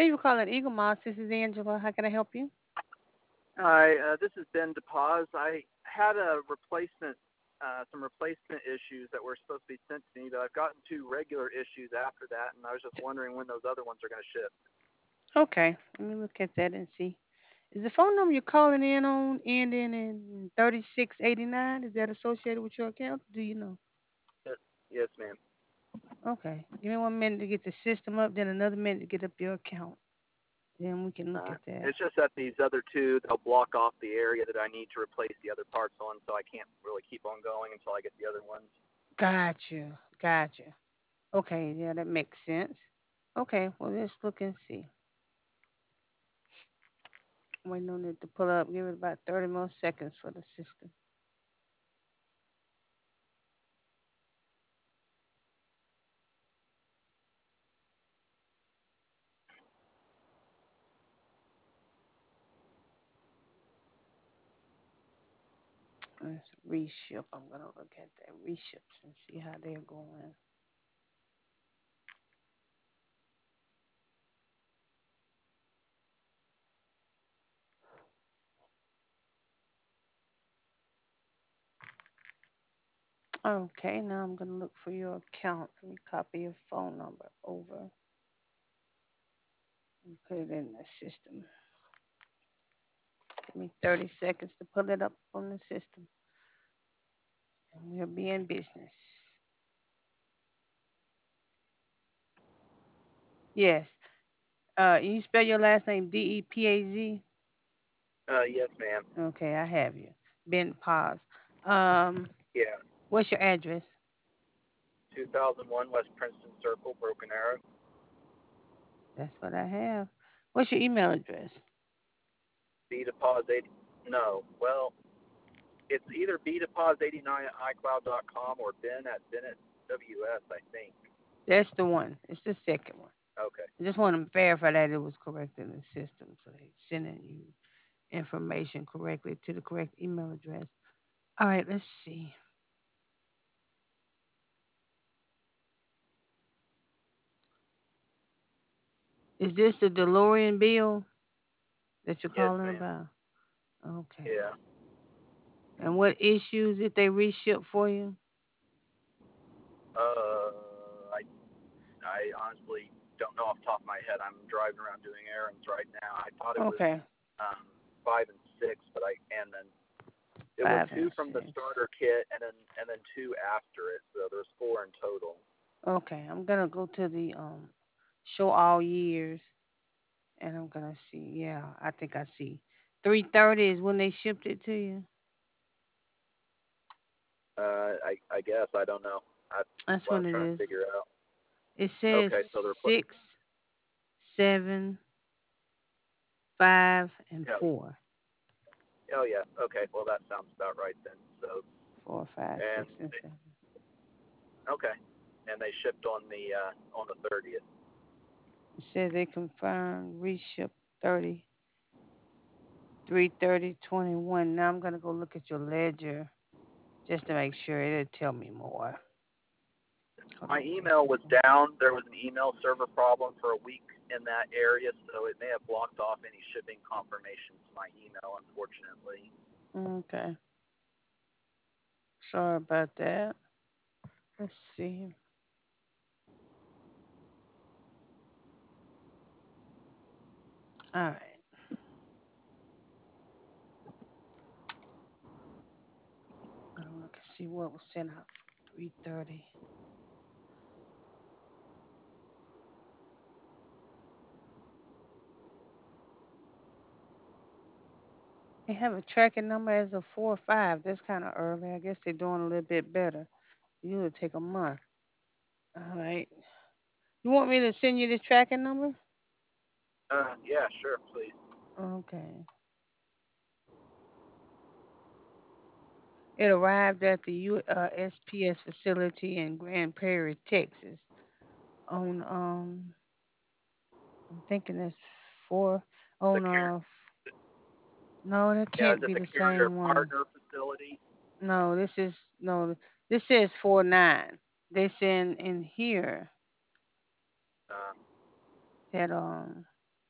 Thank you for calling Eagle Moss. This is Angela. How can I help you? Hi, this is Ben DePaz. I had some replacement issues that were supposed to be sent to me, but I've gotten two regular issues after that, and I was just wondering when those other ones are going to ship. Okay, let me look at that and see. Is the phone number you're calling in on ending in 3689? Is that associated with your account? Do you know? Yes, yes, ma'am. Okay, give me 1 minute to get the system up, then another minute to get up your account. Then we can look at that. It's just that these other two, they'll block off the area that I need to replace the other parts on, so I can't really keep on going until I get the other ones. Gotcha, gotcha. Okay, yeah, that makes sense. Okay, well, let's look and see. Waiting on it to pull up. Give it about 30 more seconds for the system. Let's reship. I'm gonna look at that reships and see how they're going. Okay, now I'm gonna look for your account. Let me copy your phone number over and put it in the system. Give me 30 seconds to pull it up on the system, and we'll be in business. Yes. You spell your last name Depaz? Yes, ma'am. Okay, I have you. Ben Paz. Um, Yeah, what's your address? 2001 West Princeton Circle, Broken Arrow. That's what I have. What's your email address? B deposit 80. No, well, it's either bdeposit89 at iCloud.com or Ben at Bennett WS, I think. That's the one. It's the second one. Okay. I just want to verify that it was correct in the system, so they sending you information correctly to the correct email address. All right, let's see. Is this the DeLorean bill that you're Yes, calling ma'am. about? Okay. Yeah. And what issues did they reship for you? Uh, I I honestly don't know off the top of my head. I'm driving around doing errands right now. I thought it was Okay, 5 and 6, but and then it was five two and from the six. starter kit, and then two after it. So there's four in total. Okay, I'm gonna go to the show all years, and I'm gonna see. Yeah, I think I see. 330 is when they shipped it to you. I guess I don't know. That's That's what when I'm it trying to is. figure out. It says Okay, so they're 6, 7, 5, and yeah. 4. Oh yeah. Okay. Well, that sounds about right then. So 4, 5, and 6, and 7. okay, and they shipped on the 30th. It says they confirmed reship 30, 3/30/21. Now I'm gonna go look at your ledger just to make sure it'll tell me more. Hold My on just email a was down. There was an email server problem for a week in that area, so it may have blocked off any shipping confirmations to my email, unfortunately. second. Okay. Sorry about that. Let's see. All right. I'm look and see what was sent out. 3:30. They have a tracking number as a 4 or 5. That's kind of early. I guess they're doing a little bit better. Usually take a month. All right. You want me to send you this tracking number? Yeah, sure, please. Okay. It arrived at the USPS facility in Grand Prairie, Texas. On I'm thinking it's four. The On car- no, that yeah, is can't it be the the carrier same one. partner facility? No, this is no. This says 49. They send in here Uh, that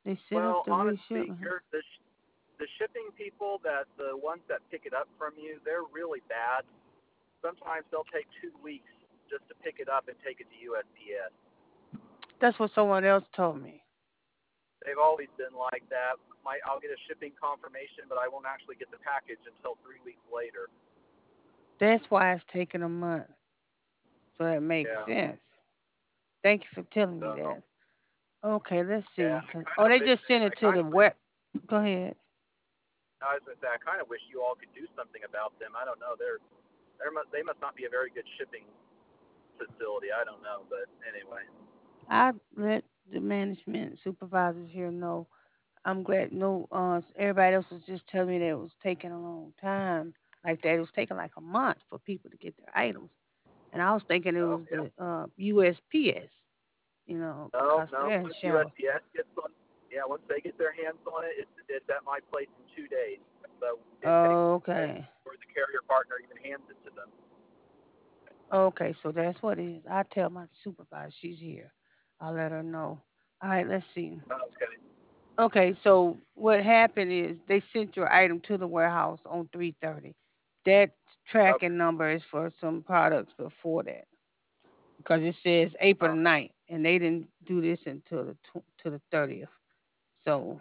They sent us Well, the honestly, reshipment. the shipping people the ones that pick it up from you, they're really bad. Sometimes they'll take 2 weeks just to pick it up and take it to USPS. That's what someone else told me. They've always been like that. I'll get a shipping confirmation, but I won't actually get the package until 3 weeks later. That's why it's taking a month. So that makes Yeah. sense. Thank you for telling me So that. Okay, let's yeah, see. Oh, they just sent it I to kind the of wish web. Go ahead. I was gonna say I kind of wish you all could do something about them. I don't know. They must not be a very good shipping facility. I don't know, but anyway. I let the management supervisors here know. I'm glad no everybody else was just telling me that it was taking a long time. Like that it was taking like a month for people to get their items. And I was thinking it Oh was yeah. the USPS, No, because no. they're in Once Charlotte. USPS gets on, yeah, once they get their hands on it, it's at my place in 2 days. So it takes Okay. before the carrier partner even hands it to them. Okay, so that's what it is. I tell my supervisor she's here. I'll let her know. All right, let's see. Okay. Okay, so what happened is they sent your item to the warehouse on 3:30. That Okay. tracking number is for some products before that because it says April Oh, the 9th, and they didn't do this until to the 30th. So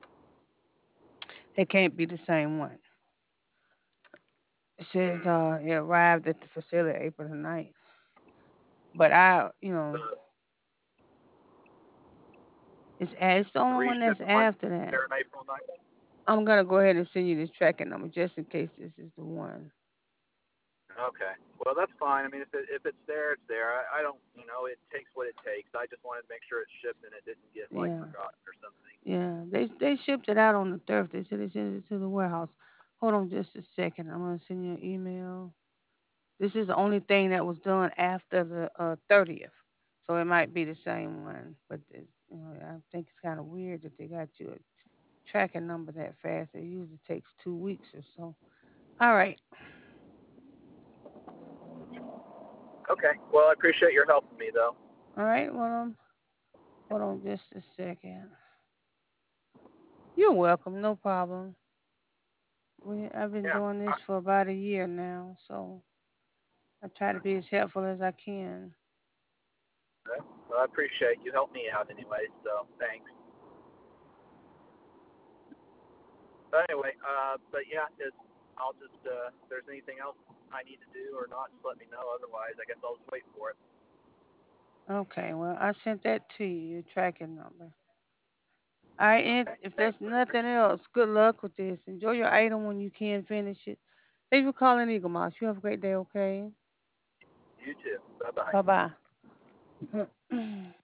it can't be the same one. It says hmm. it arrived at the facility April the 9th. But I, The it's the the only one that's reshipment one after that. there in April 9th. I'm gonna go ahead and send you this tracking number just in case this is the one. Okay. Well, that's fine. I mean, if it's there, it's there. I don't, it takes what it takes. I just wanted to make sure it's shipped and it didn't get like Yeah, forgotten or something. yeah. They shipped it out on the 3rd. They said they sent it to the warehouse. Hold on just a second. I'm gonna send you an email. This is the only thing that was done after the 30th, so it might be the same one. But I think it's kind of weird that they got you a tracking number that fast. It usually takes 2 weeks or so. All right, Okay. Well, I appreciate your helping me though. all right. Well, hold on just a second. You're welcome. No problem. I've been Yeah. doing this for about a year now, so I try to be as helpful as I can. Well, I appreciate you helped me out anyway. So thanks. But anyway, but yeah, I'll just if there's anything else I need to do or not, just let me know. Otherwise, I guess I'll just wait for it. Okay, well, I sent that to you, your tracking number. All right, and Okay. if Thanks. there's I nothing appreciate it. else, good luck with this. Enjoy your item when you can finish it. Thank you for calling Eagle Moss. You have a great day, okay? You too. Bye bye. Bye bye.